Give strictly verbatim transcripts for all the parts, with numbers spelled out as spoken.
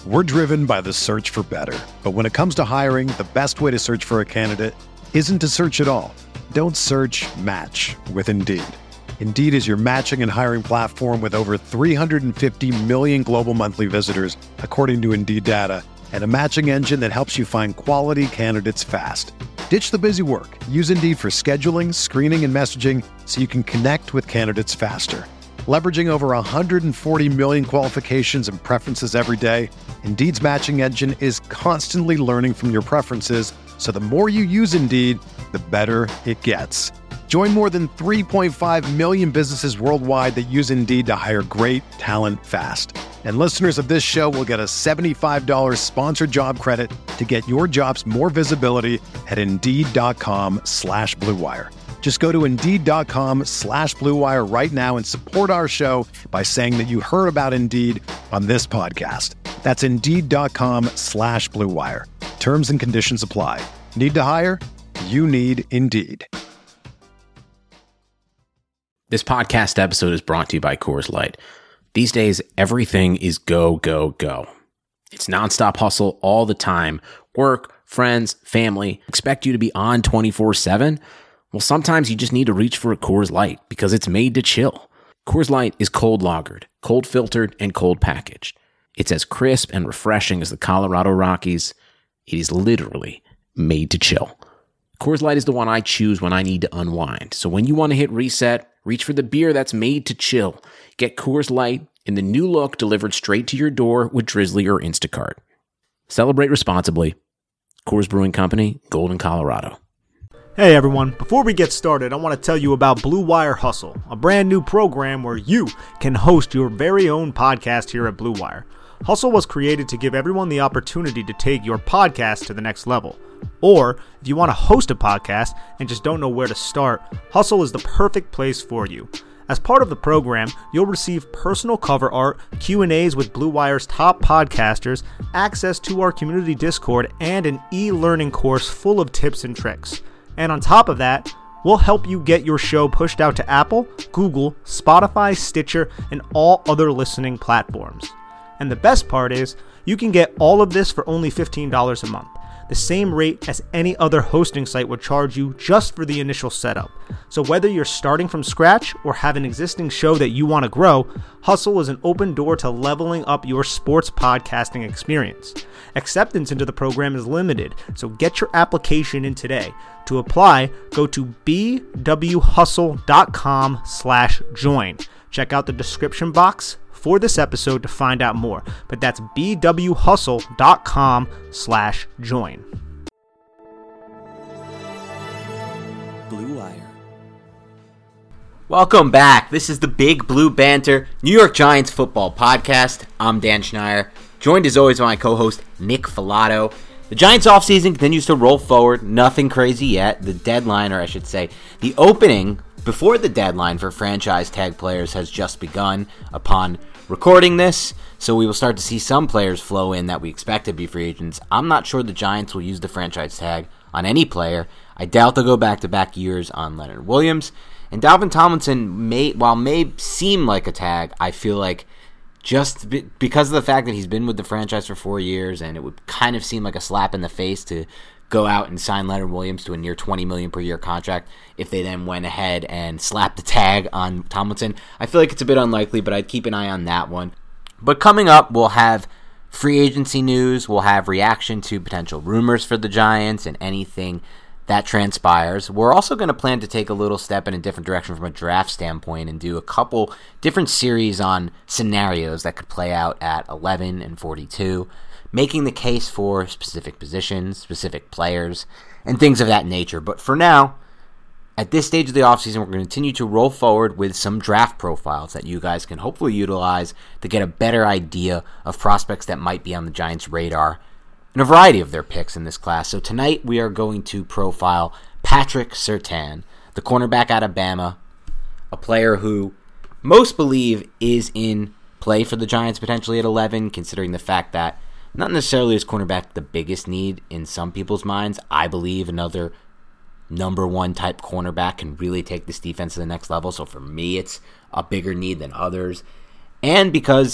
We're driven by the search for better. But when it comes to hiring, the best way to search for a candidate isn't to search at all. Don't search, match with Indeed. Indeed is your matching and hiring platform with over three hundred fifty million global monthly visitors, according to Indeed data, and a matching engine that helps you find quality candidates fast. Ditch the busy work. Use Indeed for scheduling, screening, and messaging so you can connect with candidates faster. Leveraging over one hundred forty million qualifications and preferences every day, Indeed's matching engine is constantly learning from your preferences, so the more you use Indeed, the better it gets. Join more than three point five million businesses worldwide that use Indeed to hire great talent fast. And listeners of this show will get a seventy-five dollars sponsored job credit to get your jobs more visibility at Indeed.com slash Blue Wire. Just go to Indeed.com slash Blue Wire right now and support our show by saying that you heard about Indeed on this podcast. That's Indeed.com slash Blue Wire. Terms and conditions apply. Need to hire? You need Indeed. This podcast episode is brought to you by Coors Light. These days, everything is go, go, go. It's nonstop hustle all the time. Work, friends, family expect you to be on twenty-four seven. Well, sometimes you just need to reach for a Coors Light because it's made to chill. Coors Light is cold lagered, cold filtered, and cold packaged. It's as crisp and refreshing as the Colorado Rockies. It is literally made to chill. Coors Light is the one I choose when I need to unwind. So when you want to hit reset, reach for the beer that's made to chill. Get Coors Light in the new look delivered straight to your door with Drizzly or Instacart. Celebrate responsibly. Coors Brewing Company, Golden, Colorado. Hey everyone, before we get started, I want to tell you about Blue Wire Hustle, a brand new program where you can host your very own podcast here at Blue Wire. Hustle was created to give everyone the opportunity to take your podcast to the next level. Or, if you want to host a podcast and just don't know where to start, Hustle is the perfect place for you. As part of the program, you'll receive personal cover art, Q and A's with Blue Wire's top podcasters, access to our community Discord, and an e-learning course full of tips and tricks. And on top of that, we'll help you get your show pushed out to Apple, Google, Spotify, Stitcher, and all other listening platforms. And the best part is, you can get all of this for only fifteen dollars a month, the same rate as any other hosting site would charge you just for the initial setup. So whether you're starting from scratch or have an existing show that you want to grow, Hustle is an open door to leveling up your sports podcasting experience. Acceptance into the program is limited, so get your application in today. To apply, go to bwhustle.com slash join. Check out the description box for this episode to find out more, but that's bwhustle.com slash join. Blue Wire. Welcome back. This is the Big Blue Banter New York Giants football podcast. I'm Dan Schneier, joined as always by my co-host Nick Filato. The Giants offseason continues to roll forward. Nothing crazy yet. The deadline, or I should say, the opening before the deadline for franchise tag players has just begun upon recording this, so we will start to see some players flow in that we expect to be free agents. I'm not sure the Giants will use the franchise tag on any player. I doubt they'll go back-to-back years on Leonard Williams. And Dalvin Tomlinson, may, while may seem like a tag, I feel like just be, because of the fact that he's been with the franchise for four years and it would kind of seem like a slap in the face to go out and sign Leonard Williams to a near twenty million dollars per year contract if they then went ahead and slapped the tag on Tomlinson. I feel like it's a bit unlikely, but I'd keep an eye on that one. But coming up, we'll have free agency news, we'll have reaction to potential rumors for the Giants and anything that transpires. We're also going to plan to take a little step in a different direction from a draft standpoint and do a couple different series on scenarios that could play out at eleven and forty-two. Making the case for specific positions, specific players, and things of that nature. But for now, at this stage of the offseason, we're going to continue to roll forward with some draft profiles that you guys can hopefully utilize to get a better idea of prospects that might be on the Giants' radar and a variety of their picks in this class. So tonight we are going to profile Patrick Surtain, the cornerback out of Bama, a player who most believe is in play for the Giants potentially at eleven, considering the fact that not necessarily is cornerback the biggest need in some people's minds. I believe another number one type cornerback can really take this defense to the next level. So for me, it's a bigger need than others. And because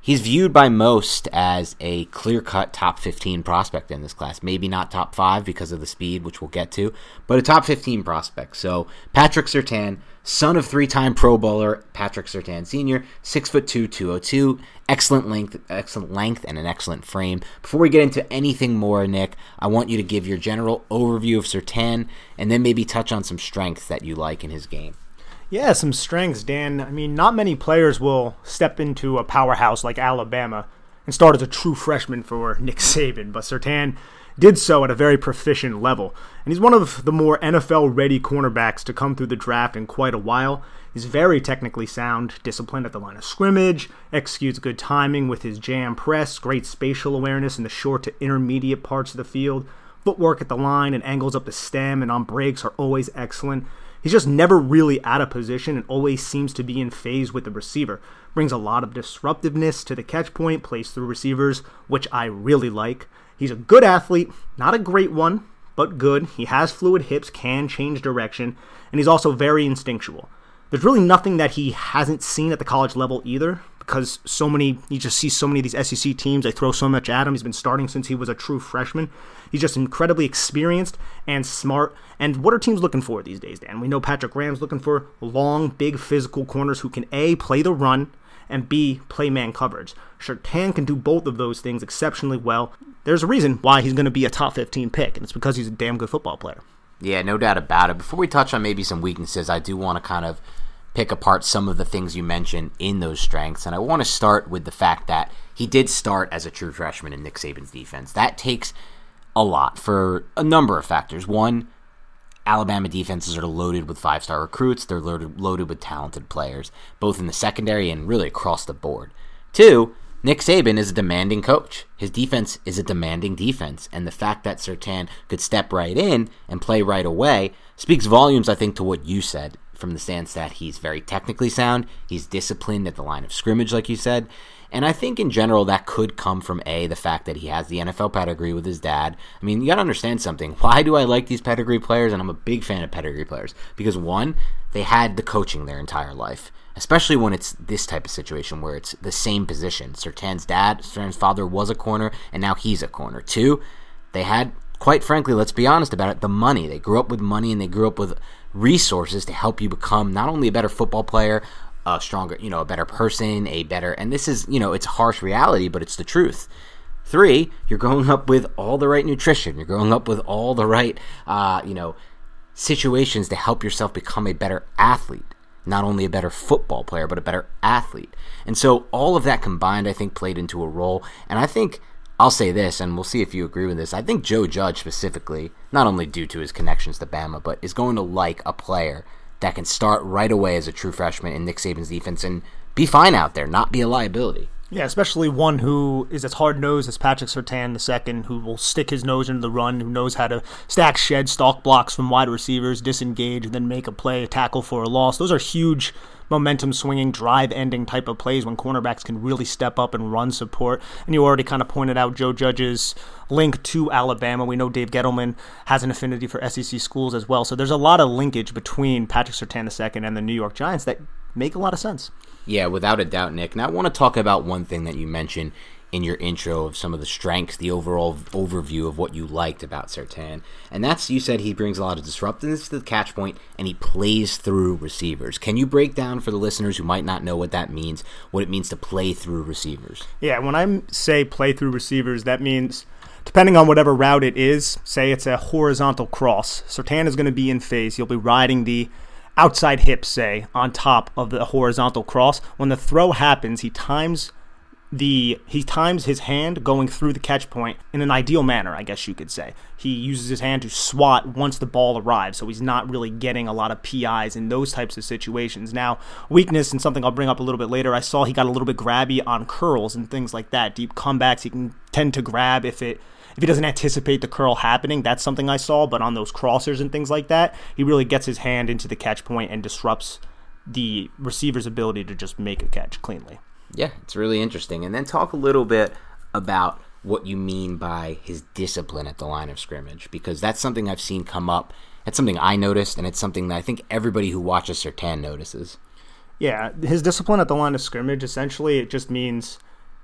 he's viewed by most as a clear-cut top fifteen prospect in this class. Maybe not top five because of the speed, which we'll get to, but a top fifteen prospect. So Patrick Surtain, son of three-time Pro Bowler Patrick Surtain Senior, six foot two, two oh two, excellent length, excellent length, and an excellent frame. Before we get into anything more, Nick, I want you to give your general overview of Surtain, and then maybe touch on some strengths that you like in his game. Yeah, some strengths, Dan. I mean, not many players will step into a powerhouse like Alabama and start as a true freshman for Nick Saban, but Surtain did so at a very proficient level. And he's one of the more N F L-ready cornerbacks to come through the draft in quite a while. He's very technically sound, disciplined at the line of scrimmage, executes good timing with his jam press, great spatial awareness in the short to intermediate parts of the field. Footwork at the line and angles up the stem and on breaks are always excellent. He's just never really out of position and always seems to be in phase with the receiver. Brings a lot of disruptiveness to the catch point, plays through receivers, which I really like. He's a good athlete, not a great one, but good. He has fluid hips, can change direction, and he's also very instinctual. There's really nothing that he hasn't seen at the college level either, because so many, you just see so many of these S E C teams, they throw so much at him. He's been starting since he was a true freshman. He's just incredibly experienced and smart. And what are teams looking for these days, Dan? We know Patrick Graham's looking for long, big, physical corners who can A, play the run, and B, play man coverage. Surtain can do both of those things exceptionally well. There's a reason why he's going to be a top fifteen pick, and it's because he's a damn good football player. Yeah, no doubt about it. Before we touch on maybe some weaknesses, I do want to kind of pick apart some of the things you mentioned in those strengths, and I want to start with the fact that he did start as a true freshman in Nick Saban's defense. That takes a lot for a number of factors. One, Alabama defenses are loaded with five-star recruits. They're loaded, loaded with talented players, both in the secondary and really across the board. Two, Nick Saban is a demanding coach. His defense is a demanding defense, and the fact that Surtain could step right in and play right away speaks volumes, I think, to what you said, from the stance that he's very technically sound, he's disciplined at the line of scrimmage, like you said, and I think in general that could come from, A, the fact that he has the N F L pedigree with his dad. I mean, you gotta understand something. Why do I like these pedigree players? And I'm a big fan of pedigree players. Because one, they had the coaching their entire life, especially when it's this type of situation where it's the same position. Surtain's dad, Surtain's father was a corner, and now he's a corner. Two, they had, quite frankly, let's be honest about it, the money. They grew up with money, and they grew up with resources to help you become not only a better football player, a stronger, you know, a better person, a better, and this is, you know, it's harsh reality, but it's the truth. Three, you're growing up with all the right nutrition. You're growing up with all the right, uh, you know, situations to help yourself become a better athlete. Not only a better football player, but a better athlete. And so all of that combined, I think, played into a role. And I think, I'll say this, and we'll see if you agree with this, I think Joe Judge specifically, not only due to his connections to Bama, but is going to like a player that can start right away as a true freshman in Nick Saban's defense and be fine out there, not be a liability. Yeah, especially one who is as hard-nosed as Patrick Surtain the second, who will stick his nose into the run, who knows how to stack shed, stalk blocks from wide receivers, disengage, and then make a play, a tackle for a loss. Those are huge momentum-swinging, drive-ending type of plays when cornerbacks can really step up and run support. And you already kind of pointed out Joe Judge's link to Alabama. We know Dave Gettleman has an affinity for S E C schools as well. So there's a lot of linkage between Patrick Surtain the second and the New York Giants that make a lot of sense. Yeah, without a doubt, Nick. Now I want to talk about one thing that you mentioned in your intro of some of the strengths, the overall overview of what you liked about Surtain. And that's, you said he brings a lot of disruptiveness to the catch point and he plays through receivers. Can you break down for the listeners who might not know what that means, what it means to play through receivers? Yeah, when I say play through receivers, that means depending on whatever route it is, say it's a horizontal cross, Surtain is going to be in phase. He'll be riding the outside hip, say, on top of the horizontal cross. When the throw happens, he times the he times his hand going through the catch point in an ideal manner, I guess you could say. He uses his hand to swat once the ball arrives, so he's not really getting a lot of P Is in those types of situations. Now, weakness, and something I'll bring up a little bit later, I saw he got a little bit grabby on curls and things like that. Deep comebacks, he can tend to grab if it If he doesn't anticipate the curl happening. That's something I saw, but on those crossers and things like that, he really gets his hand into the catch point and disrupts the receiver's ability to just make a catch cleanly. Yeah, it's really interesting. And then talk a little bit about what you mean by his discipline at the line of scrimmage, because that's something I've seen come up. It's something I noticed, and it's something that I think everybody who watches Surtain notices. Yeah, his discipline at the line of scrimmage, essentially, it just means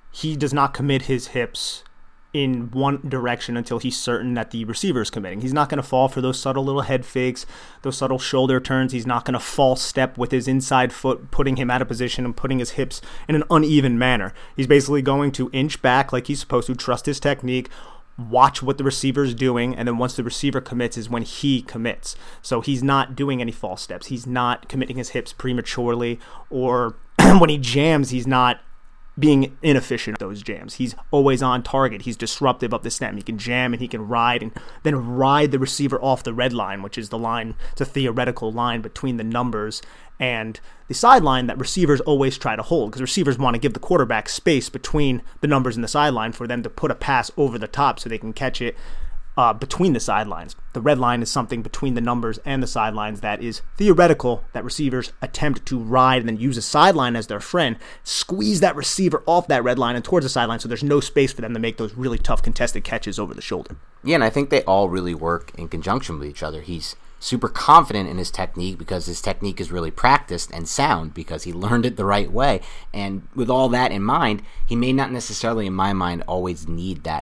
he does not commit his hips in one direction until he's certain that the receiver is committing. He's not going to fall for those subtle little head fakes, those subtle shoulder turns. He's not going to false step with his inside foot, putting him out of position and putting his hips in an uneven manner. He's basically going to inch back like he's supposed to, trust his technique, watch what the receiver is doing, and then once the receiver commits is when he commits. So he's not doing any false steps. He's not committing his hips prematurely, or when he jams, he's not being inefficient at those jams. He's always on target. He's disruptive of the snap. He can jam and he can ride and then ride the receiver off the red line, which is the line, it's a theoretical line between the numbers and the sideline that receivers always try to hold, because receivers want to give the quarterback space between the numbers and the sideline for them to put a pass over the top so they can catch it Uh, between the sidelines. The red line is something between the numbers and the sidelines that is theoretical, that receivers attempt to ride and then use a sideline as their friend, squeeze that receiver off that red line and towards the sideline so there's no space for them to make those really tough contested catches over the shoulder. Yeah, and I think they all really work in conjunction with each other. He's super confident in his technique because his technique is really practiced and sound because he learned it the right way. And with all that in mind, he may not necessarily, in my mind, always need that.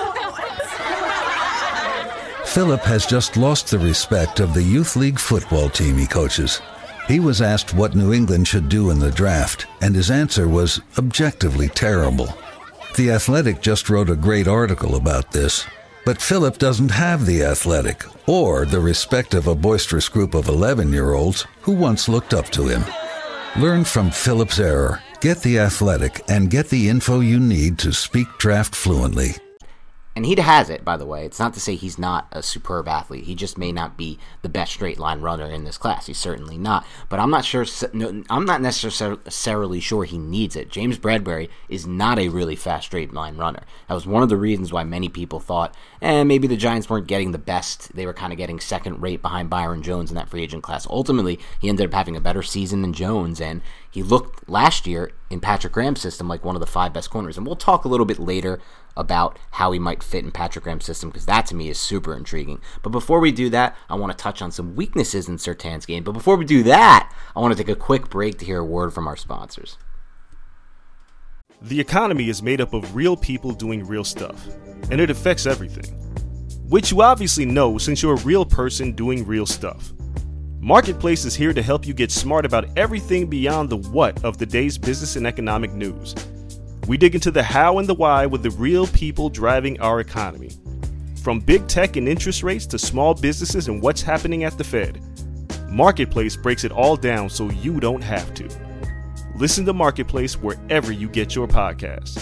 Philip has just lost the respect of the youth league football team he coaches. He was asked what New England should do in the draft, and his answer was objectively terrible. The Athletic just wrote a great article about this, but Philip doesn't have the Athletic or the respect of a boisterous group of eleven-year-olds who once looked up to him. Learn from Philip's error, get the Athletic, and get the info you need to speak draft fluently. And he has it, by the way. It's not to say he's not a superb athlete. He just may not be the best straight line runner in this class. He's certainly not. But I'm not sure. I'm not necessarily sure he needs it. James Bradbury is not a really fast straight line runner. That was one of the reasons why many people thought, eh, maybe the Giants weren't getting the best. They were kind of getting second rate behind Byron Jones in that free agent class. Ultimately, he ended up having a better season than Jones, and he looked last year in Patrick Graham's system like one of the five best corners. And we'll talk a little bit later about how he might fit in Patrick Graham's system, because that to me is super intriguing. But before we do that, I want to touch on some weaknesses in Surtain's game. But before we do that, I want to take a quick break to hear a word from our sponsors. The economy is made up of real people doing real stuff, and it affects everything, which you obviously know since you're a real person doing real stuff. Marketplace is here to help you get smart about everything beyond the what of the day's business and economic news. We dig into the how and the why with the real people driving our economy. From big tech and interest rates to small businesses and what's happening at the Fed, Marketplace breaks it all down so you don't have to. Listen to Marketplace wherever you get your podcasts.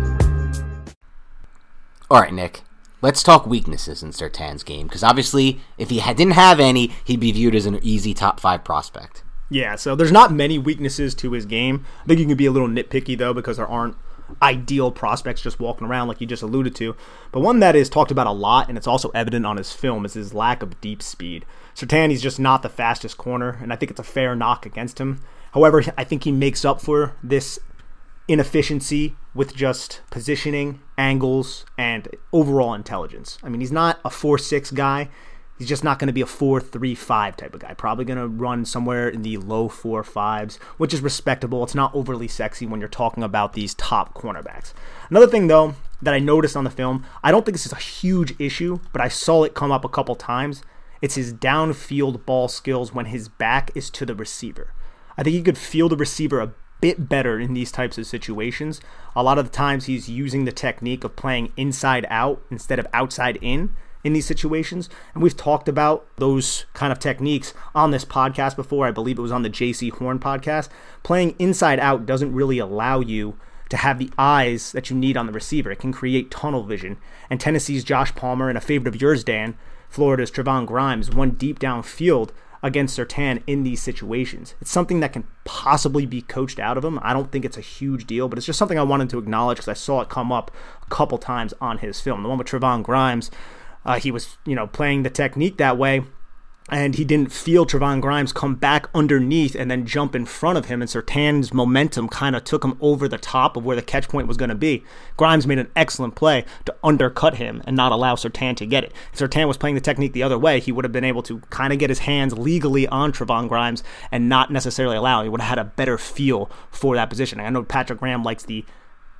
All right, Nick, let's talk weaknesses in Surtain's game, because obviously if he had, didn't have any, he'd be viewed as an easy top five prospect. Yeah, so there's not many weaknesses to his game. I think you can be a little nitpicky, though, because there aren't ideal prospects just walking around like you just alluded to. But one that is talked about a lot, and it's also evident on his film, is his lack of deep speed. Surtain, he's just not the fastest corner, and I think it's a fair knock against him. However, I think he makes up for this inefficiency with just positioning, angles, and overall intelligence. I mean, he's not a four six guy. He's just not going to be a four three five type of guy. Probably going to run somewhere in the low four fives, which is respectable. It's not overly sexy when you're talking about these top cornerbacks. Another thing, though, that I noticed on the film, I don't think this is a huge issue, but I saw it come up a couple times. It's his downfield ball skills when his back is to the receiver. I think he could feel the receiver a bit better in these types of situations. A lot of the times he's using the technique of playing inside out instead of outside in in these situations. And we've talked about those kind of techniques on this podcast before. I believe it was on the J C Horn podcast. Playing inside out doesn't really allow you to have the eyes that you need on the receiver. It can create tunnel vision. And Tennessee's Josh Palmer, and a favorite of yours, Dan, Florida's Trevon Grimes, won deep downfield against Surtain in these situations. It's something that can possibly be coached out of him. I don't think it's a huge deal, but it's just something I wanted to acknowledge because I saw it come up a couple times on his film. The one with Trevon Grimes, uh, he was, you know, playing the technique that way, and he didn't feel Trevon Grimes come back underneath and then jump in front of him, and Surtain's momentum kind of took him over the top of where the catch point was going to be. Grimes made an excellent play to undercut him and not allow Surtain to get it. If Surtain was playing the technique the other way, he would have been able to kind of get his hands legally on Trevon Grimes and not necessarily allow. He would have had a better feel for that position. I know Patrick Graham likes the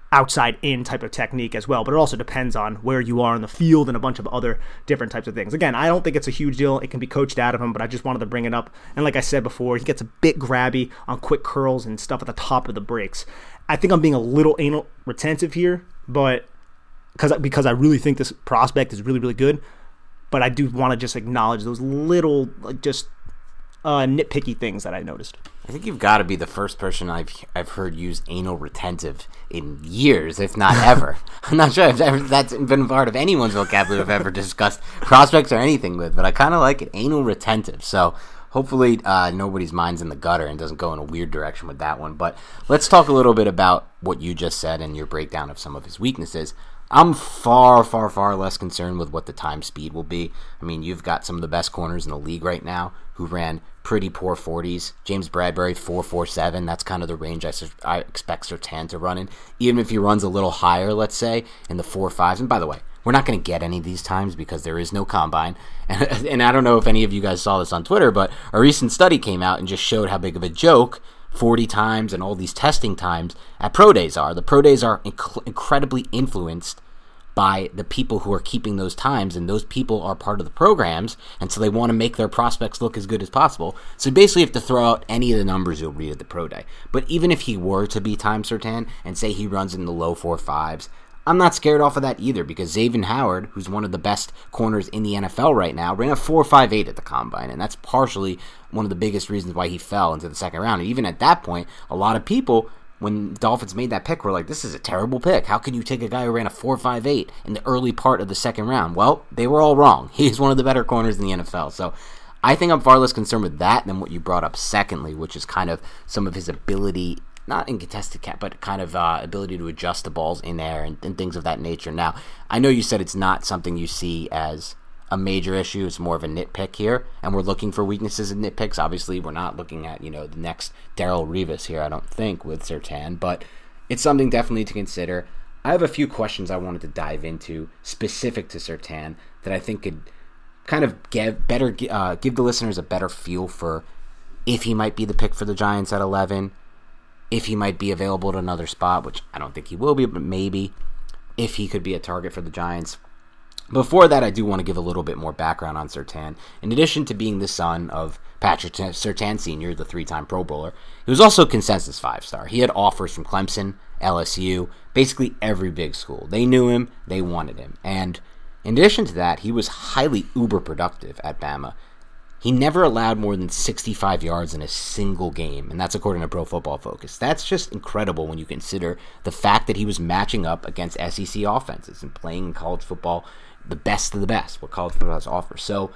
outside in type of technique as well, but it also depends on where you are in the field and a bunch of other different types of things. Again, I don't think it's a huge deal. It can be coached out of him, but I just wanted to bring it up. And like I said before, he gets a bit grabby on quick curls and stuff at the top of the breaks. I think I'm being a little anal retentive here, but because because I really think this prospect is really, really good, but I do want to just acknowledge those little, like, just uh, nitpicky things that I noticed. I think you've got to be the first person I've I've heard use anal retentive in years, if not ever. I'm not sure if ever, that's been part of anyone's vocabulary I've ever discussed prospects or anything with, but I kind of like it, anal retentive. So hopefully uh, nobody's mind's in the gutter and doesn't go in a weird direction with that one. But let's talk a little bit about what you just said and your breakdown of some of his weaknesses. I'm far, far, far less concerned with what the time speed will be. I mean, you've got some of the best corners in the league right now who ran pretty poor forties. James Bradbury, four forty-seven. That's kind of the range I, I expect Surtain to run in. Even if he runs a little higher, let's say, in the four fives. And by the way, we're not going to get any of these times because there is no combine. And, and I don't know if any of you guys saw this on Twitter, but a recent study came out and just showed how big of a joke forty times and all these testing times at pro days are. The pro days are inc- incredibly influenced by the people who are keeping those times, and those people are part of the programs, and so they want to make their prospects look as good as possible. So basically you have to throw out any of the numbers you'll read at the pro day. But even if he were to be time Surtain and say he runs in the low four fives, I'm not scared off of that either, because Xavier Howard, who's one of the best corners in the N F L right now, ran a four five eight at the combine, and that's partially one of the biggest reasons why he fell into the second round. And even at that point, a lot of people, when Dolphins made that pick, were like, this is a terrible pick. How can you take a guy who ran a four five eight in the early part of the second round? Well, they were all wrong. He's one of the better corners in the N F L. So I think I'm far less concerned with that than what you brought up secondly, which is kind of some of his ability, not in contested catch, but kind of uh, ability to adjust the balls in air and, and things of that nature. Now, I know you said it's not something you see as a major issue. It's more of a nitpick here, and we're looking for weaknesses in nitpicks. Obviously, we're not looking at, you know, the next Darrelle Revis here, I don't think, with Surtain, but it's something definitely to consider. I have a few questions I wanted to dive into specific to Surtain that I think could kind of give better uh, give the listeners a better feel for if he might be the pick for the Giants at eleven, if he might be available at another spot, which I don't think he will be, but maybe, if he could be a target for the Giants. Before that, I do want to give a little bit more background on Surtain. In addition to being the son of Patrick Surtain Senior, the three-time Pro Bowler, he was also a consensus five-star. He had offers from Clemson, L S U, basically every big school. They knew him, they wanted him. And in addition to that, he was highly uber-productive at Bama. He never allowed more than sixty-five yards in a single game, and that's according to Pro Football Focus. That's just incredible when you consider the fact that he was matching up against S E C offenses and playing in college football, the best of the best, what college football has to offer. So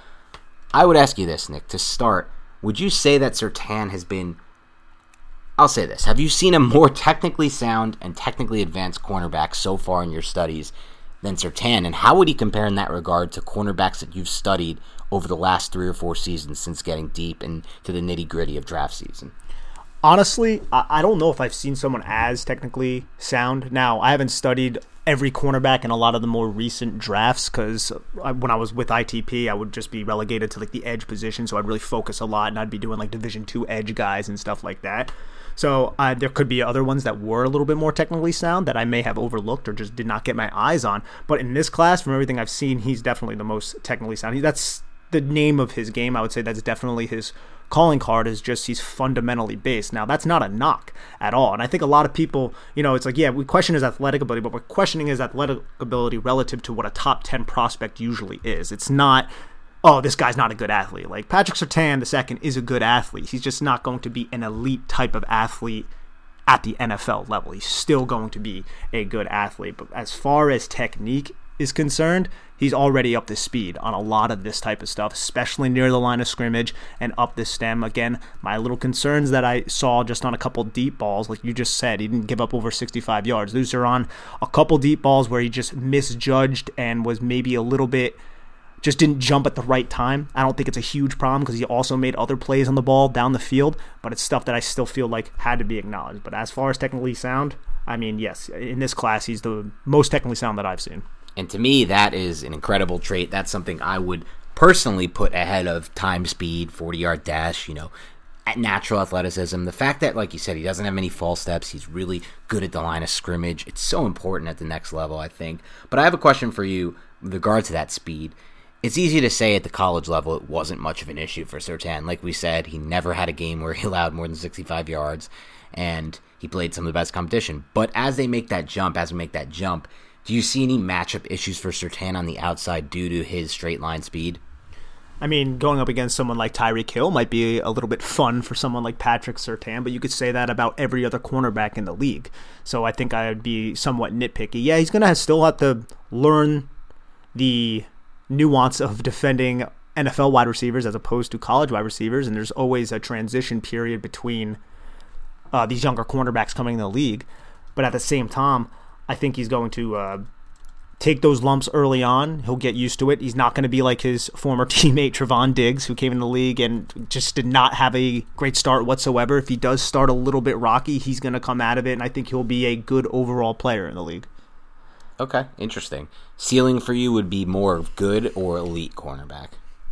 I would ask you this, Nick, to start, would you say that Surtain has been, I'll say this, have you seen a more technically sound and technically advanced cornerback so far in your studies than Surtain, and how would he compare in that regard to cornerbacks that you've studied over the last three or four seasons since getting deep into the nitty-gritty of draft season? Honestly, I don't know if I've seen someone as technically sound. Now, I haven't studied every cornerback in a lot of the more recent drafts because when I was with I T P, I would just be relegated to like the edge position, so I'd really focus a lot, and I'd be doing like Division two edge guys and stuff like that. So uh, there could be other ones that were a little bit more technically sound that I may have overlooked or just did not get my eyes on. But in this class, from everything I've seen, he's definitely the most technically sound. He, that's the name of his game. I would say that's definitely his calling card, is just he's fundamentally based. Now, that's not a knock at all. And I think a lot of people, you know, it's like, yeah, we question his athletic ability, but we're questioning his athletic ability relative to what a top ten prospect usually is. It's not, oh, this guy's not a good athlete. Like Patrick Surtain the second is a good athlete. He's just not going to be an elite type of athlete at the N F L level. He's still going to be a good athlete. But as far as technique is concerned, he's already up to speed on a lot of this type of stuff, especially near the line of scrimmage and up the stem. Again, my little concerns that I saw just on a couple deep balls, like you just said, he didn't give up over sixty-five yards. Those are on a couple deep balls where he just misjudged and was maybe a little bit, just didn't jump at the right time. I don't think it's a huge problem because he also made other plays on the ball down the field, but it's stuff that I still feel like had to be acknowledged. But as far as technically sound, I mean, yes, in this class, he's the most technically sound that I've seen. And to me, that is an incredible trait. That's something I would personally put ahead of time, speed, forty-yard dash, you know, at natural athleticism. The fact that, like you said, he doesn't have many false steps. He's really good at the line of scrimmage. It's so important at the next level, I think. But I have a question for you with regard to that speed. It's easy to say at the college level it wasn't much of an issue for Surtain. Like we said, he never had a game where he allowed more than sixty-five yards, and he played some of the best competition. But as they make that jump, as we make that jump, do you see any matchup issues for Surtain on the outside due to his straight line speed? I mean, going up against someone like Tyreek Hill might be a little bit fun for someone like Patrick Surtain, but you could say that about every other cornerback in the league. So I think I would be somewhat nitpicky. Yeah, he's going to still have to learn the nuance of defending N F L wide receivers as opposed to college wide receivers, and there's always a transition period between uh, these younger cornerbacks coming in the league. But at the same time, I think he's going to uh, take those lumps early on. He'll get used to it. He's not going to be like his former teammate Trevon Diggs, who came in the league and just did not have a great start whatsoever. If he does start a little bit rocky, he's going to come out of it, and I think he'll be a good overall player in the league. Okay, interesting. Ceiling for you would be more of good or elite cornerback?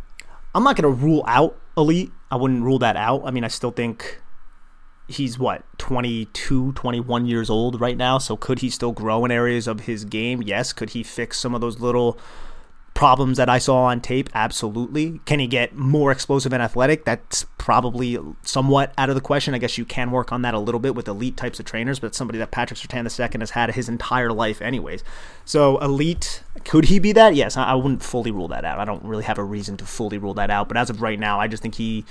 I'm not going to rule out elite. I wouldn't rule that out. I mean, I still think he's, what, twenty-two, twenty-one years old right now, so could he still grow in areas of his game? Yes. Could he fix some of those little problems that I saw on tape? Absolutely. Can he get more explosive and athletic? That's probably somewhat out of the question. I guess you can work on that a little bit with elite types of trainers, but it's somebody that Patrick Surtain the second has had his entire life anyways. So elite, could he be that? Yes, I wouldn't fully rule that out. I don't really have a reason to fully rule that out, but as of right now, I just think he,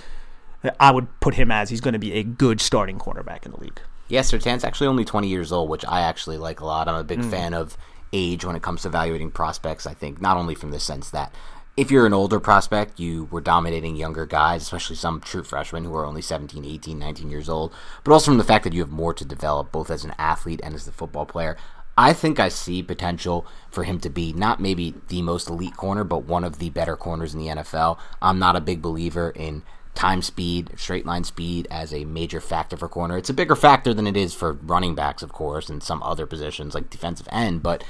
I would put him as he's going to be a good starting cornerback in the league. Yes, Surtain's actually only twenty years old, which I actually like a lot. I'm a big mm. fan of age when it comes to evaluating prospects. I think not only from the sense that if you're an older prospect, you were dominating younger guys, especially some true freshmen who are only seventeen, eighteen, nineteen years old, but also from the fact that you have more to develop both as an athlete and as a football player. I think I see potential for him to be not maybe the most elite corner, but one of the better corners in the N F L. I'm not a big believer in time speed, straight line speed as a major factor for corner. It's a bigger factor than it is for running backs, of course, and some other positions like defensive end, but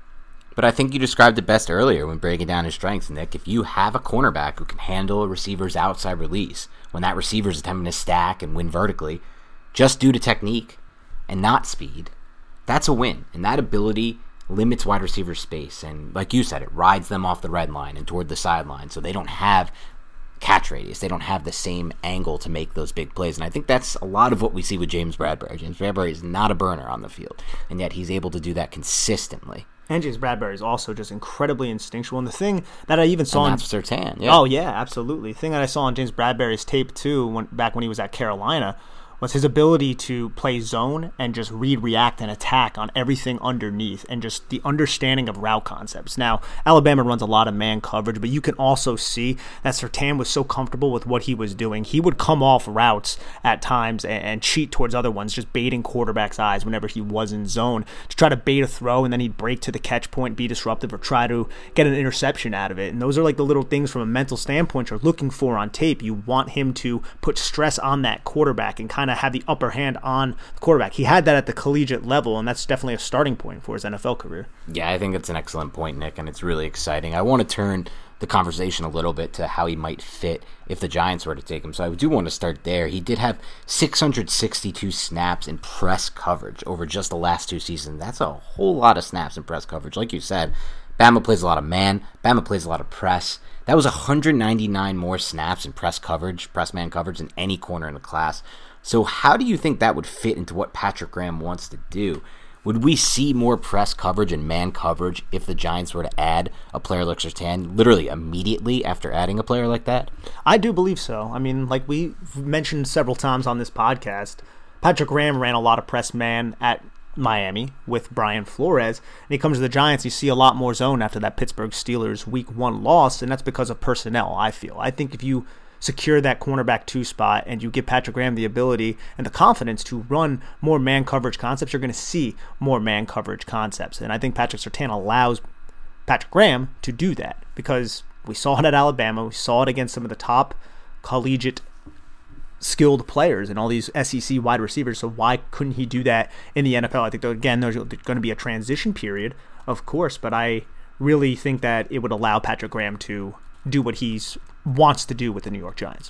but I think you described it best earlier when breaking down his strengths, Nick. If you have a cornerback who can handle a receiver's outside release, when that receiver's attempting to stack and win vertically, just due to technique and not speed, that's a win. And that ability limits wide receiver space, and like you said, it rides them off the red line and toward the sideline, so they don't have catch radius. They don't have the same angle to make those big plays. And I think that's a lot of what we see with James Bradberry. James Bradberry is not a burner on the field, and yet he's able to do that consistently. And James Bradberry is also just incredibly instinctual. And the thing that I even saw and that's in Surtain, yeah. Oh yeah, absolutely. The thing that I saw on James Bradberry's tape too, when, back when he was at Carolina, was his ability to play zone and just read, react, and attack on everything underneath, and just the understanding of route concepts. Now, Alabama runs a lot of man coverage, but you can also see that Surtain was so comfortable with what he was doing. He would come off routes at times and, and cheat towards other ones, just baiting quarterbacks' eyes whenever he was in zone to try to bait a throw, and then he'd break to the catch point, be disruptive, or try to get an interception out of it. And those are like the little things from a mental standpoint you're looking for on tape. You want him to put stress on that quarterback and kind of have the upper hand on the quarterback. He had that at the collegiate level, and that's definitely a starting point for his N F L career. Yeah, I think it's an excellent point, Nick, and it's really exciting. I want to turn the conversation a little bit to how he might fit if the Giants were to take him. So I do want to start there. He did have six hundred sixty-two snaps in press coverage over just the last two seasons. That's a whole lot of snaps in press coverage. Like you said, Bama plays a lot of man. Bama plays a lot of press. That was one hundred ninety-nine more snaps in press coverage, press man coverage than any corner in the class. So how do you think that would fit into what Patrick Graham wants to do? Would we see more press coverage and man coverage if the Giants were to add a player like Surtain literally immediately after adding a player like that? I do believe so. I mean, like we mentioned several times on this podcast, Patrick Graham ran a lot of press man at Miami with Brian Flores, and he comes to the Giants, you see a lot more zone after that Pittsburgh Steelers week one loss, and that's because of personnel, I feel. I think if you secure that cornerback two spot and you give Patrick Graham the ability and the confidence to run more man coverage concepts, you're going to see more man coverage concepts. And I think Patrick Surtain allows Patrick Graham to do that, because we saw it at Alabama. We saw it against some of the top collegiate skilled players and all these S E C wide receivers. So why couldn't he do that in the N F L? I think, again, there's going to be a transition period, of course, but I really think that it would allow Patrick Graham to do what he's wants to do with the New York Giants.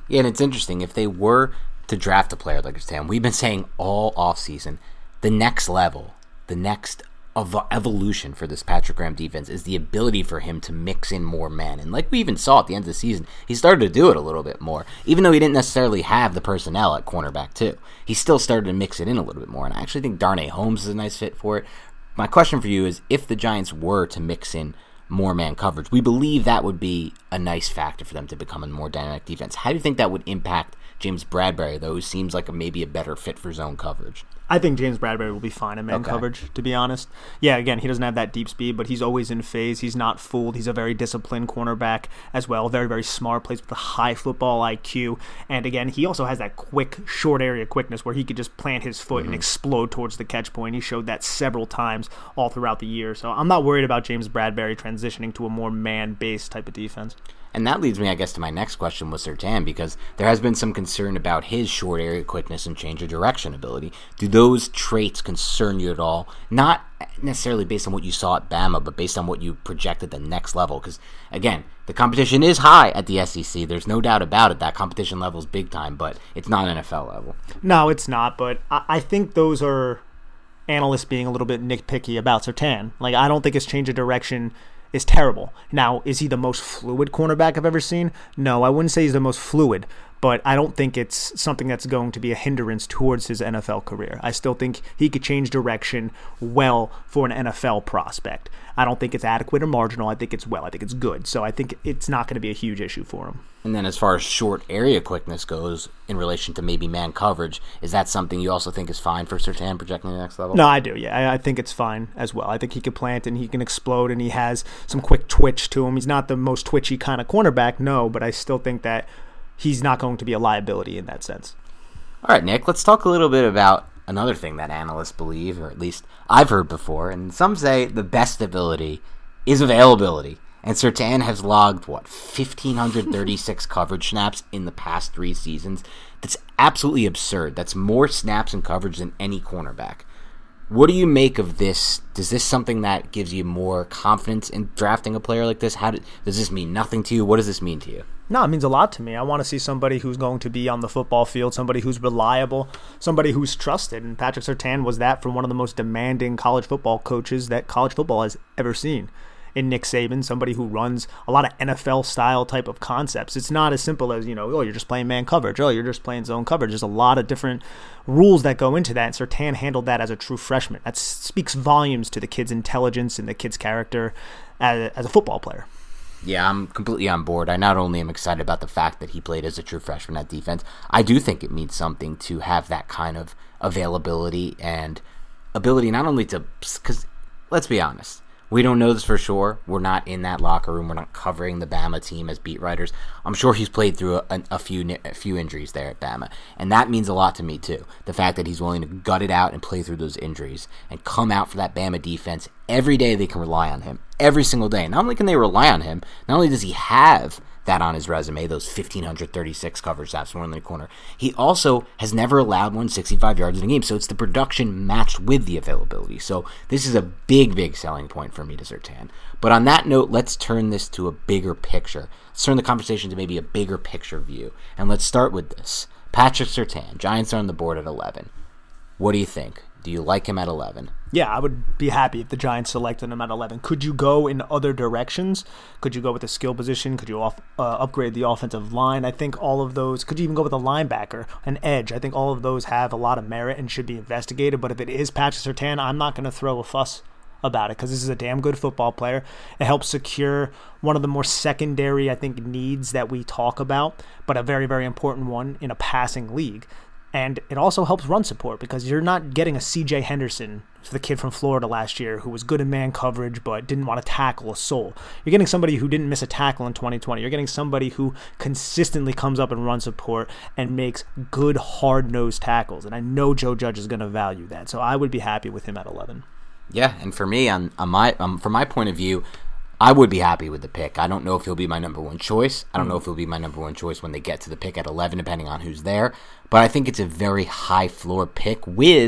Yeah, and it's interesting. If they were to draft a player like Surtain, we've been saying all offseason, the next level, the next of evolution for this Patrick Graham defense is the ability for him to mix in more men. And like we even saw at the end of the season, he started to do it a little bit more. Even though he didn't necessarily have the personnel at cornerback too, he still started to mix it in a little bit more. And I actually think Darnay Holmes is a nice fit for it. My question for you is, if the Giants were to mix in more man coverage, we believe that would be a nice factor for them to become a more dynamic defense. How do you think that would impact James Bradberry, though, who seems like a, maybe a better fit for zone coverage? I think James Bradberry will be fine in man okay. coverage, to be honest. Yeah, again, he doesn't have that deep speed, but he's always in phase. He's not fooled. He's a very disciplined cornerback as well. Very, very smart. Plays with a high football I Q. And again, he also has that quick, short area quickness where he could just plant his foot mm-hmm. and explode towards the catch point. He showed that several times all throughout the year. So I'm not worried about James Bradberry transitioning to a more man-based type of defense. And that leads me, I guess, to my next question with Surtain, because there has been some concern about his short area quickness and change of direction ability. Do those traits concern you at all? Not necessarily based on what you saw at Bama, but based on what you project at the next level. Because, again, the competition is high at the S E C. There's no doubt about it. That competition level is big time, but it's not N F L level. No, it's not. But I think those are analysts being a little bit nitpicky about Surtain. Like, I don't think his change of direction is terrible. Now, is he the most fluid cornerback I've ever seen? No, I wouldn't say he's the most fluid, but I don't think it's something that's going to be a hindrance towards his N F L career. I still think he could change direction well for an N F L prospect. I don't think it's adequate or marginal. I think it's well. I think it's good. So I think it's not going to be a huge issue for him. And then as far as short area quickness goes in relation to maybe man coverage, is that something you also think is fine for Surtain projecting the next level? No, I do. Yeah, I think it's fine as well. I think he can plant and he can explode and he has some quick twitch to him. He's not the most twitchy kind of cornerback, no, but I still think that he's not going to be a liability in that sense. All right, Nick, let's talk a little bit about another thing that analysts believe, or at least I've heard before, and some say the best ability is availability. And Surtain has logged, what, one thousand five hundred thirty-six coverage snaps in the past three seasons. That's absolutely absurd. That's more snaps and coverage than any cornerback. What do you make of this? Is this something that gives you more confidence in drafting a player like this? How do, does this mean nothing to you? What does this mean to you? No, it means a lot to me. I want to see somebody who's going to be on the football field, somebody who's reliable, somebody who's trusted. And Patrick Surtain was that from one of the most demanding college football coaches that college football has ever seen. In Nick Saban, somebody who runs a lot of N F L-style type of concepts. It's not as simple as, you know, oh, you're just playing man coverage. Oh, you're just playing zone coverage. There's a lot of different rules that go into that, and Surtain handled that as a true freshman. That speaks volumes to the kid's intelligence and the kid's character as, as a football player. Yeah, I'm completely on board. I not only am excited about the fact that he played as a true freshman at defense, I do think it means something to have that kind of availability and ability not only to, because let's be honest, we don't know this for sure. We're not in that locker room. We're not covering the Bama team as beat writers. I'm sure he's played through a, a few a few injuries there at Bama, and that means a lot to me too. The fact that he's willing to gut it out and play through those injuries and come out for that Bama defense every day. They can rely on him every single day. Not only can they rely on him, not only does he have that on his resume, those one thousand five hundred thirty-six coverage snaps, one in the corner, he also has never allowed more than sixty-five yards in a game. So it's the production matched with the availability. So this is a big, big selling point for me to Surtain. But on that note, let's turn this to a bigger picture. Let's turn the conversation to maybe a bigger picture view. And let's start with this. Patrick Surtain, Giants are on the board at eleven. What do you think? Do you like him at eleven? Yeah, I would be happy if the Giants selected him at eleven. Could you go in other directions? Could you go with a skill position? Could you off, uh, upgrade the offensive line? I think all of those. Could you even go with a linebacker, an edge? I think all of those have a lot of merit and should be investigated. But if it is Patrick Surtain, I'm not going to throw a fuss about it because this is a damn good football player. It helps secure one of the more secondary, I think, needs that we talk about, but a very, very important one in a passing league. And it also helps run support because you're not getting a C J Henderson, the kid from Florida last year, who was good in man coverage but didn't want to tackle a soul. You're getting somebody who didn't miss a tackle in twenty twenty. You're getting somebody who consistently comes up and run support and makes good, hard-nosed tackles. And I know Joe Judge is going to value that. So I would be happy with him at eleven. Yeah, and for me, on, on my um, from my point of view, I would be happy with the pick. I don't know if he'll be my number one choice. I don't know if he'll be my number one choice when they get to the pick at eleven, depending on who's there. But I think it's a very high floor pick with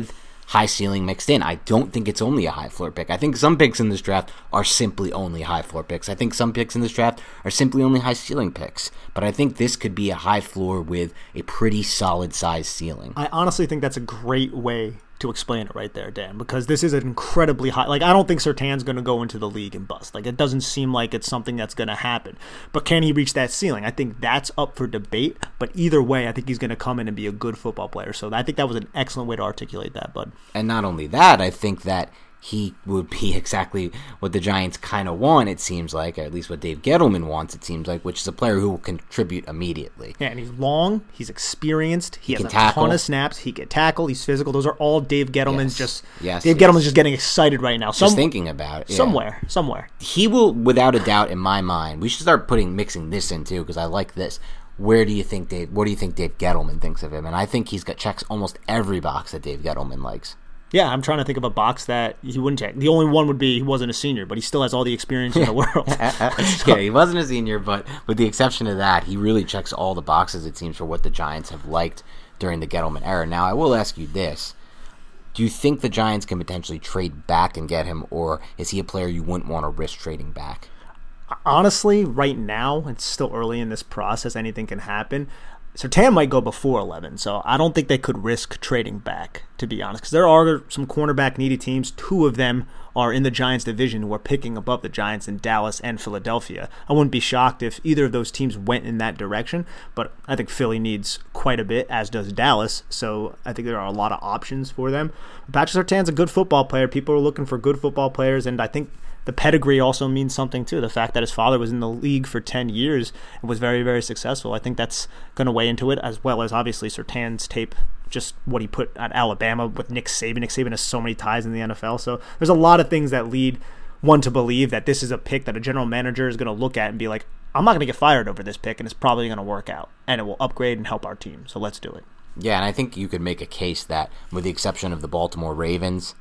high ceiling mixed in. I don't think it's only a high floor pick. I think some picks in this draft are simply only high floor picks. I think some picks in this draft are simply only high ceiling picks. But I think this could be a high floor with a pretty solid size ceiling. I honestly think that's a great way to explain it right there, Dan, because this is an incredibly high, like, I don't think Surtain's going to go into the league and bust. Like, it doesn't seem like it's something that's going to happen. But can he reach that ceiling? I think that's up for debate. But either way, I think he's going to come in and be a good football player. So I think that was an excellent way to articulate that, bud. And not only that, I think that he would be exactly what the Giants kind of want, it seems like, or at least what Dave Gettleman wants, it seems like, which is a player who will contribute immediately. Yeah, and he's long, he's experienced, he, he has a tackle. ton of snaps, he can tackle, he's physical. Those are all Dave Gettleman's yes. just yes, Dave yes. Gettleman's just getting excited right now. Just Some, thinking about it. Yeah. Somewhere, somewhere. He will, without a doubt, in my mind, we should start putting mixing this in too, because I like this. Where do you think Dave? What do you think Dave Gettleman thinks of him? And I think he's got checks almost every box that Dave Gettleman likes. Yeah, I'm trying to think of a box that he wouldn't check. The only one would be he wasn't a senior, but he still has all the experience in the world. So. Yeah, he wasn't a senior, but with the exception of that, he really checks all the boxes, it seems, for what the Giants have liked during the Gettleman era. Now, I will ask you this. Do you think the Giants can potentially trade back and get him, or is he a player you wouldn't want to risk trading back? Honestly, right now, it's still early in this process. Anything can happen. Surtain might go before eleven, so I don't think they could risk trading back, to be honest, because there are some cornerback-needy teams. Two of them are in the Giants division who are picking above the Giants in Dallas and Philadelphia. I wouldn't be shocked if either of those teams went in that direction, but I think Philly needs quite a bit, as does Dallas, so I think there are a lot of options for them. Patrick Surtain's a good football player. People are looking for good football players, and I think the pedigree also means something too. The fact that his father was in the league for ten years and was very, very successful, I think that's going to weigh into it, as well as obviously Surtain's tape, just what he put at Alabama with Nick Saban. Nick Saban has so many ties in the N F L, so there's a lot of things that lead one to believe that this is a pick that a general manager is going to look at and be like, I'm not going to get fired over this pick, and it's probably going to work out, and it will upgrade and help our team, so let's do it. Yeah, and I think you could make a case that, with the exception of the Baltimore Ravens,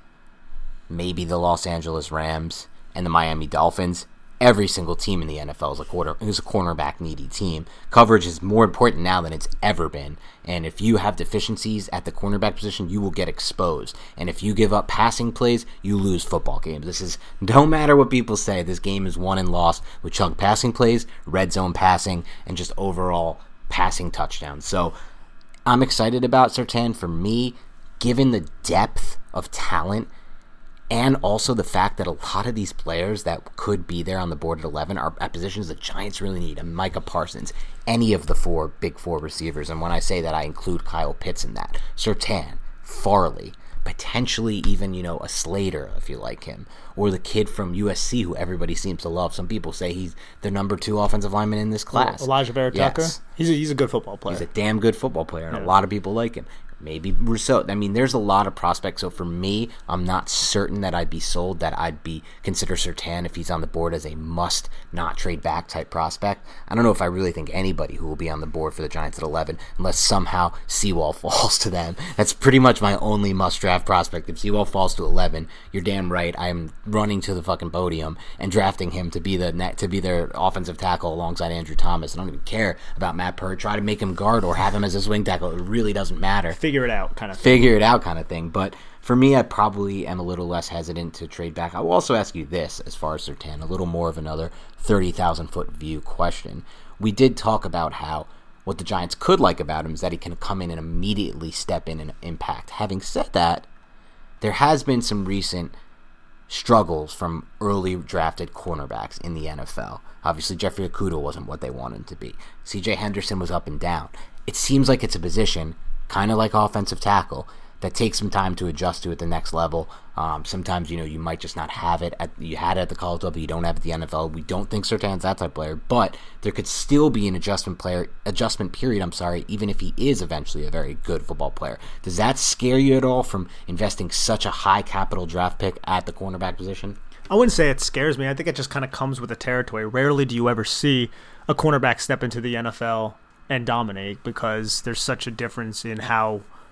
maybe the Los Angeles Rams, and the Miami Dolphins, every single team in the N F L is a quarter is a cornerback needy team. Coverage is more important now than it's ever been. And if you have deficiencies at the cornerback position, you will get exposed. And if you give up passing plays, you lose football games. This is, no matter what people say, this game is won and lost with chunk passing plays, red zone passing, and just overall passing touchdowns. So I'm excited about Surtain. For me, given the depth of talent, and also the fact that a lot of these players that could be there on the board at eleven are at positions the Giants really need. And Micah Parsons, any of the four big four receivers. And when I say that, I include Kyle Pitts in that. Surtain, Farley, potentially even, you know, a Slater if you like him. Or the kid from U S C who everybody seems to love. Some people say he's the number two offensive lineman in this class. Elijah Vera Tucker? Yes. He's a, he's a good football player. He's a damn good football player, and yeah. a lot of people like him. Maybe Rousseau. I mean, there's a lot of prospects. So for me, I'm not certain that I'd be sold, that I'd be consider Surtain if he's on the board as a must not trade back type prospect. I don't know if I really think anybody who will be on the board for the Giants at eleven, unless somehow Sewell falls to them. That's pretty much my only must draft prospect. If Sewell falls to eleven, you're damn right. I'm running to the fucking podium and drafting him to be the net to be their offensive tackle alongside Andrew Thomas. I don't even care about Matt Purd. Try to make him guard or have him as a swing tackle. It really doesn't matter. Figure it out kind of thing. Figure it out kind of thing. But for me, I probably am a little less hesitant to trade back. I will also ask you this as far as Surtain, a little more of another thirty thousand foot view question. We did talk about how what the Giants could like about him is that he can come in and immediately step in and impact. Having said that, there has been some recent struggles from early drafted cornerbacks in the N F L. Obviously, Jeffrey Okudah wasn't what they wanted him to be. C J Henderson was up and down. It seems like it's a position, kind of like offensive tackle, that takes some time to adjust to at the next level. Um, sometimes, you know, you might just not have it. At, you had it at the college level, you don't have it at the N F L. We don't think Surtain's that type of player, but there could still be an adjustment player, adjustment period, I'm sorry, even if he is eventually a very good football player. Does that scare you at all from investing such a high capital draft pick at the cornerback position? I wouldn't say it scares me. I think it just kind of comes with the territory. Rarely do you ever see a cornerback step into the N F L and dominate, because there's such a difference in how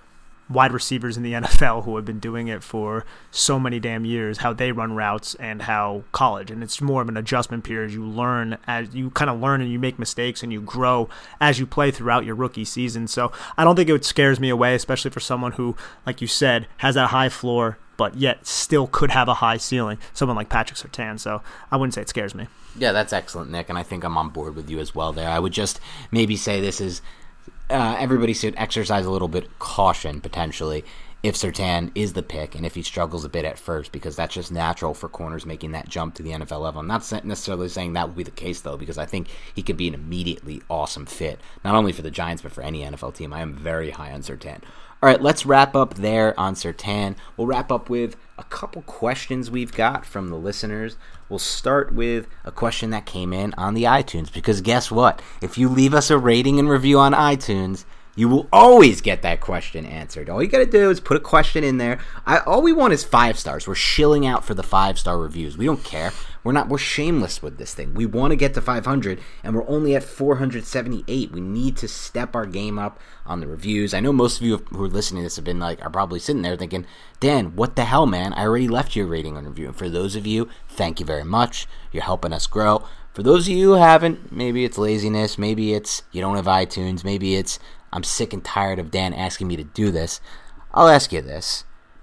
wide receivers in the N F L who have been doing it for so many damn years, how they run routes and how college. And it's more of an adjustment period. You learn as you kind of learn and you make mistakes and you grow as you play throughout your rookie season. So I don't think it scares me away, especially for someone who, like you said, has that high floor, but yet still could have a high ceiling, someone like Patrick Surtain. So I wouldn't say it scares me. Yeah, that's excellent, Nick, and I think I'm on board with you as well there. I would just maybe say this is uh, everybody should exercise a little bit of caution, potentially, if Surtain is the pick and if he struggles a bit at first, because that's just natural for corners making that jump to the N F L level. I'm not necessarily saying that will be the case, though, because I think he could be an immediately awesome fit, not only for the Giants, but for any N F L team. I am very high on Surtain. All right, let's wrap up there on Surtain. We'll wrap up with a couple questions we've got from the listeners. We'll start with a question that came in on the iTunes, because guess what? If you leave us a rating and review on iTunes, you will always get that question answered. All you got to do is put a question in there. I, all we want is five stars. We're shilling out for the five-star reviews. We don't care. We're not. We're shameless with this thing. We want to get to five hundred, and we're only at four hundred seventy-eight. We need to step our game up on the reviews. I know most of you who are listening to this have been like, are probably sitting there thinking, Dan, what the hell, man? I already left you a rating and review. And for those of you, thank you very much. You're helping us grow. For those of you who haven't, maybe it's laziness. Maybe it's you don't have iTunes. Maybe it's I'm sick and tired of Dan asking me to do this. I'll ask you this.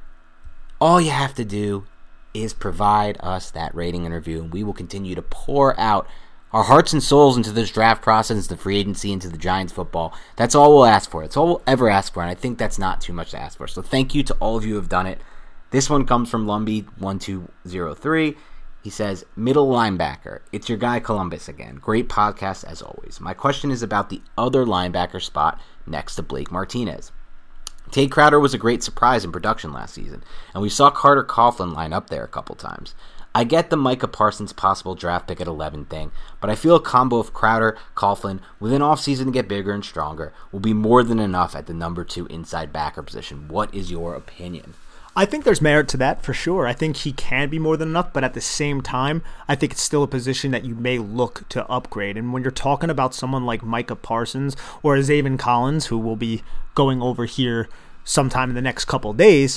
All you have to do is provide us that rating and review, and we will continue to pour out our hearts and souls into this draft process, into the free agency, into the Giants football. That's all we'll ask for. That's all we'll ever ask for, and I think that's not too much to ask for. So thank you to all of you who have done it. This one comes from Lumby one two zero three. He says, middle linebacker. It's your guy Columbus again. Great podcast as always. My question is about the other linebacker spot next to Blake Martinez. Tate Crowder was a great surprise in production last season, and we saw Carter Coughlin line up there a couple times. I get the Micah Parsons possible draft pick at eleven thing, but I feel a combo of Crowder, Coughlin, with an offseason to get bigger and stronger, will be more than enough at the number two inside backer position. What is your opinion? I think there's merit to that for sure. I think he can be more than enough, but at the same time, I think it's still a position that you may look to upgrade. And when you're talking about someone like Micah Parsons or Zaven Collins, who will be going over here sometime in the next couple of days,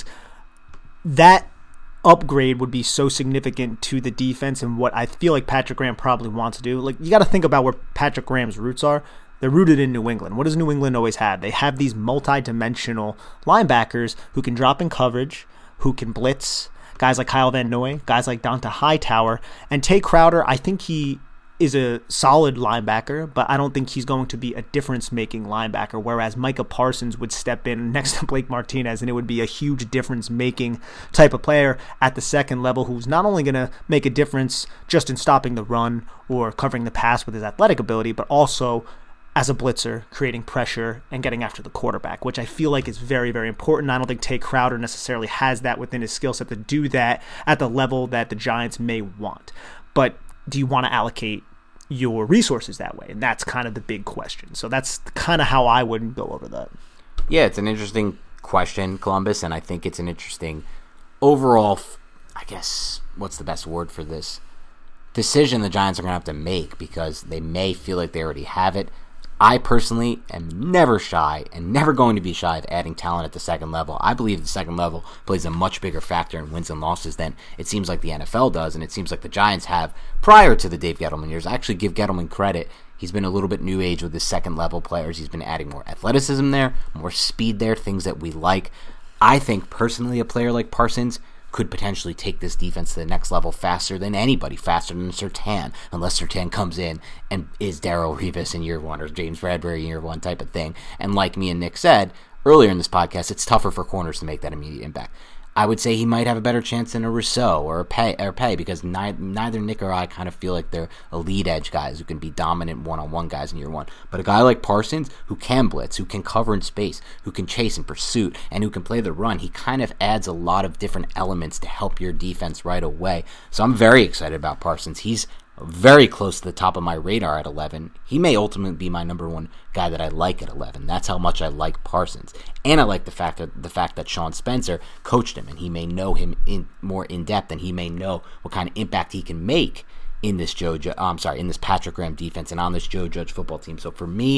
that upgrade would be so significant to the defense and what I feel like Patrick Graham probably wants to do. Like, you got to think about where Patrick Graham's roots are. They're rooted in New England. What does New England always have? They have these multi-dimensional linebackers who can drop in coverage, who can blitz, guys like Kyle Van Noy, guys like Donta Hightower. And Tate Crowder, I think he is a solid linebacker, but I don't think he's going to be a difference-making linebacker, whereas Micah Parsons would step in next to Blake Martinez, and it would be a huge difference-making type of player at the second level who's not only going to make a difference just in stopping the run or covering the pass with his athletic ability, but also as a blitzer, creating pressure and getting after the quarterback, which I feel like is very, very important. I don't think Tate Crowder necessarily has that within his skill set to do that at the level that the Giants may want. But do you want to allocate your resources that way? And that's kind of the big question. So that's kind of how I would go over that. Yeah, it's an interesting question, Columbus, and I think it's an interesting overall, I guess, what's the best word for this? Decision the Giants are going to have to make, because they may feel like they already have it. I personally am never shy and never going to be shy of adding talent at the second level. I believe the second level plays a much bigger factor in wins and losses than it seems like the N F L does, and it seems like the Giants have prior to the Dave Gettleman years. I actually give Gettleman credit. He's been a little bit new age with his second level players. He's been adding more athleticism there, more speed there, things that we like. I think personally a player like Parsons could potentially take this defense to the next level faster than anybody, faster than Surtain, unless Surtain comes in and is Darrelle Revis in year one or James Bradbury in year one type of thing. And like me and Nick said earlier in this podcast, it's tougher for corners to make that immediate impact. I would say he might have a better chance than a Rousseau or a Pay, or Pay because ni- neither Nick or I kind of feel like they're elite edge guys who can be dominant one-on-one guys in year one. But a guy like Parsons who can blitz, who can cover in space, who can chase and pursuit, and who can play the run, he kind of adds a lot of different elements to help your defense right away. So I'm very excited about Parsons. He's very close to the top of my radar at eleven. He may ultimately be my number one guy that I like at eleven. That's how much I like Parsons. And I like the fact that the fact that Sean Spencer coached him, and he may know him in more in depth, and he may know what kind of impact he can make in this Joe. I'm sorry, in this Patrick Graham defense and on this Joe Judge football team. So for me,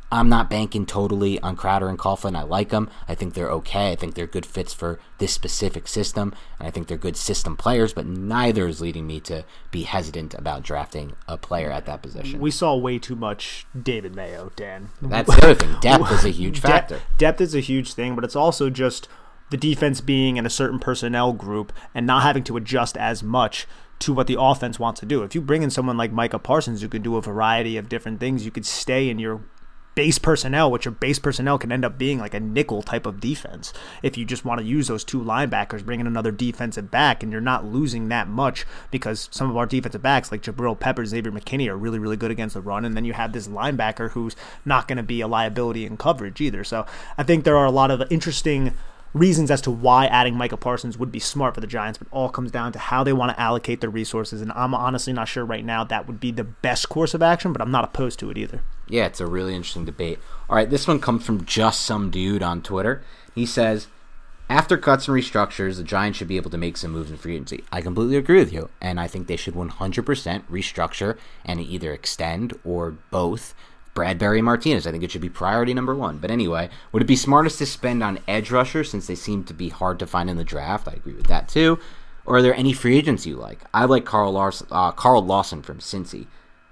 I'm not banking totally on Crowder and Coughlin. I like them. I think they're okay. I think they're good fits for this specific system, and I think they're good system players, but neither is leading me to be hesitant about drafting a player at that position. We saw way too much David Mayo, Dan. That's the other thing. Depth is a huge factor. De- depth is a huge thing, but it's also just the defense being in a certain personnel group and not having to adjust as much to what the offense wants to do. If you bring in someone like Micah Parsons who could do a variety of different things, you could stay in your base personnel, which your base personnel can end up being like a nickel type of defense. If you just want to use those two linebackers, bring in another defensive back, and you're not losing that much because some of our defensive backs like Jabril Peppers, Xavier McKinney are really, really good against the run, and then you have this linebacker who's not going to be a liability in coverage either. So I think there are a lot of interesting reasons as to why adding Micah Parsons would be smart for the Giants, but all comes down to how they want to allocate their resources, and I'm honestly not sure right now that would be the best course of action, but I'm not opposed to it either. Yeah, it's a really interesting debate. All right, this one comes from just some dude on Twitter. He says, after cuts and restructures, the Giants should be able to make some moves in free agency. I completely agree with you, and I think they should one hundred percent restructure and either extend or both Bradbury and Martinez. I think it should be priority number one. But anyway, would it be smartest to spend on edge rushers since they seem to be hard to find in the draft? I agree with that too. Or are there any free agents you like? I like Carl Lawson, uh, Carl Lawson from Cincy.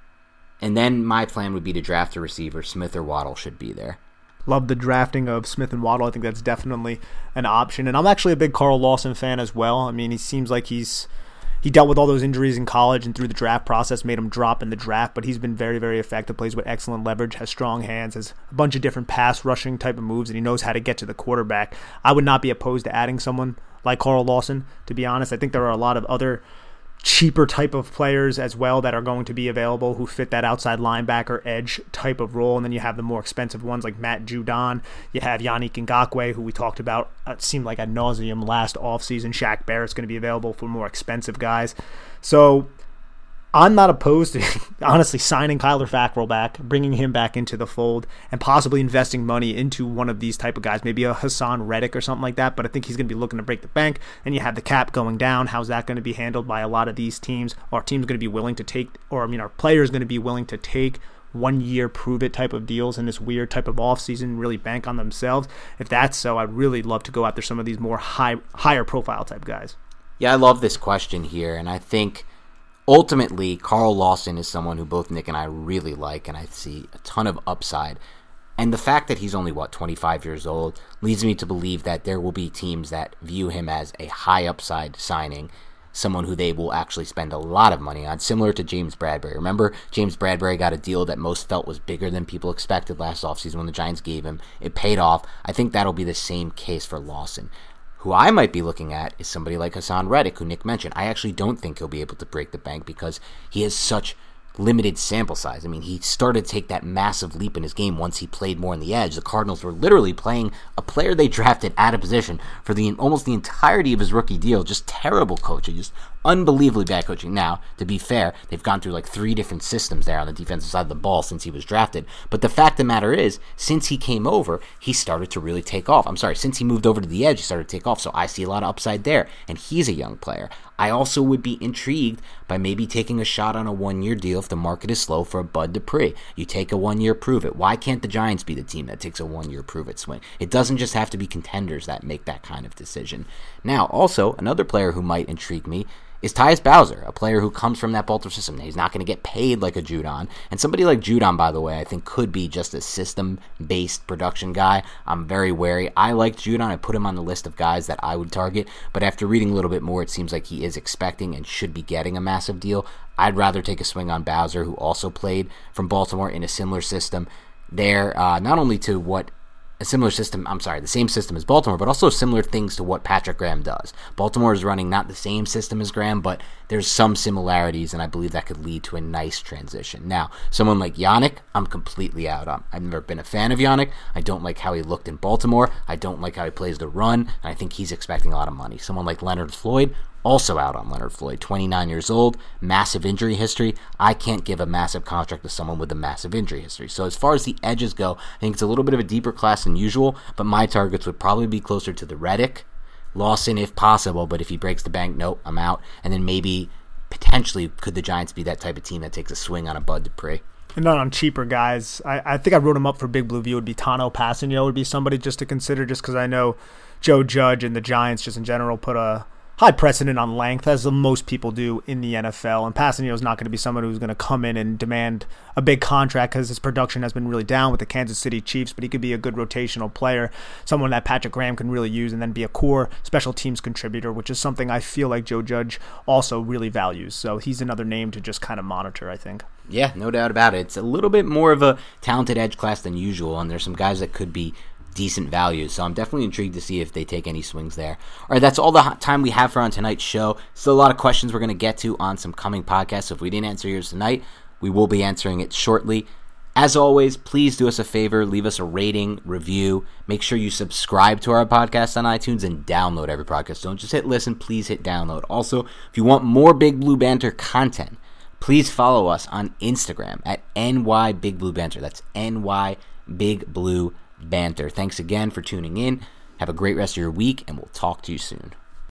And then my plan would be to draft a receiver. Smith or Waddle should be there. Love the drafting of Smith and Waddle. I think that's definitely an option. And I'm actually a big Carl Lawson fan as well. I mean, he seems like he's he dealt with all those injuries in college and through the draft process made him drop in the draft, but he's been very, very effective, plays with excellent leverage, has strong hands, has a bunch of different pass rushing type of moves, and he knows how to get to the quarterback. I would not be opposed to adding someone like Carl Lawson, to be honest. I think there are a lot of other cheaper type of players as well that are going to be available who fit that outside linebacker edge type of role, and then you have the more expensive ones like Matt Judon. You have Yannick Ngakoue, who we talked about, it seemed like ad nauseum last offseason. Shaq Barrett's going to be available for more expensive guys. So I'm not opposed to, honestly, signing Kyler Fackrell back, bringing him back into the fold, and possibly investing money into one of these type of guys, maybe a Hassan Reddick or something like that, but I think he's going to be looking to break the bank, and you have the cap going down. How's that going to be handled by a lot of these teams? Are teams going to be willing to take, or I mean, are players going to be willing to take one-year prove-it type of deals in this weird type of offseason, really bank on themselves? If that's so, I'd really love to go after some of these more high, higher profile type guys. Yeah, I love this question here, and I think ultimately, Carl Lawson is someone who both Nick and I really like, and I see a ton of upside. And the fact that he's only, what, twenty-five years old, leads me to believe that there will be teams that view him as a high upside signing, someone who they will actually spend a lot of money on, similar to James Bradbury. Remember, James Bradbury got a deal that most felt was bigger than people expected last offseason when the Giants gave him. It paid off. I think that'll be the same case for Lawson. Who I might be looking at is somebody like Hassan Reddick, who Nick mentioned. I actually don't think he'll be able to break the bank because he has such limited sample size. I mean, he started to take that massive leap in his game once he played more on the edge. The Cardinals were literally playing a player they drafted out of position for the almost the entirety of his rookie deal. Just terrible coaching, just unbelievably bad coaching. Now, to be fair, they've gone through like three different systems there on the defensive side of the ball since he was drafted. But the fact of the matter is, since he came over, he started to really take off. I'm sorry, since he moved over to the edge, he started to take off. So I see a lot of upside there. And he's a young player. I also would be intrigued by maybe taking a shot on a one-year deal if the market is slow for a Bud Dupree. You take a one-year prove-it. Why can't the Giants be the team that takes a one-year prove-it swing? It doesn't just have to be contenders that make that kind of decision. Now, also, another player who might intrigue me is Tyus Bowser, a player who comes from that Baltimore system. He's not going to get paid like a Judon. And somebody like Judon, by the way, I think could be just a system-based production guy. I'm very wary. I liked Judon. I put him on the list of guys that I would target. But after reading a little bit more, it seems like he is expecting and should be getting a massive deal. I'd rather take a swing on Bowser, who also played from Baltimore in a similar system there, uh, not only to what a similar system, I'm sorry, the same system as Baltimore, but also similar things to what Patrick Graham does. Baltimore is running not the same system as Graham, but there's some similarities, and I believe that could lead to a nice transition. Now, someone like Yannick, I'm completely out on. I've never been a fan of Yannick. I don't like how he looked in Baltimore. I don't like how he plays the run, and I think he's expecting a lot of money. Someone like Leonard Floyd, also out on Leonard Floyd, twenty-nine years old, massive injury history. I can't give a massive contract to someone with a massive injury history. So as far as the edges go, I think it's a little bit of a deeper class than usual, but my targets would probably be closer to the Reddick, Lawson if possible, but if he breaks the bank, nope, I'm out. And then maybe, potentially, could the Giants be that type of team that takes a swing on a Bud Dupree? And then on cheaper guys, I, I think I wrote him up for Big Blue View. It would be Tano Passanio would be somebody just to consider, just because I know Joe Judge and the Giants just in general put a high precedent on length, as most people do in the N F L. And Passanio is not going to be someone who's going to come in and demand a big contract because his production has been really down with the Kansas City Chiefs, but he could be a good rotational player, someone that Patrick Graham can really use, and then be a core special teams contributor, which is something I feel like Joe Judge also really values. So he's another name to just kind of monitor, I think. Yeah, no doubt about it. It's a little bit more of a talented edge class than usual, and there's some guys that could be decent values, so I'm definitely intrigued to see if they take any swings there. All right, that's all the time we have for on tonight's show. Still a lot of questions we're going to get to on some coming podcasts, so if we didn't answer yours tonight, we will be answering it shortly. As always, please do us a favor, leave us a rating, review, make sure you subscribe to our podcast on iTunes, and download every podcast. Don't just hit listen, please hit download. Also, if you want more Big Blue Banter content, please follow us on Instagram at N Y Big Blue Banter. That's N Y Big Blue Banter. Thanks again for tuning in. Have a great rest of your week, and we'll talk to you soon.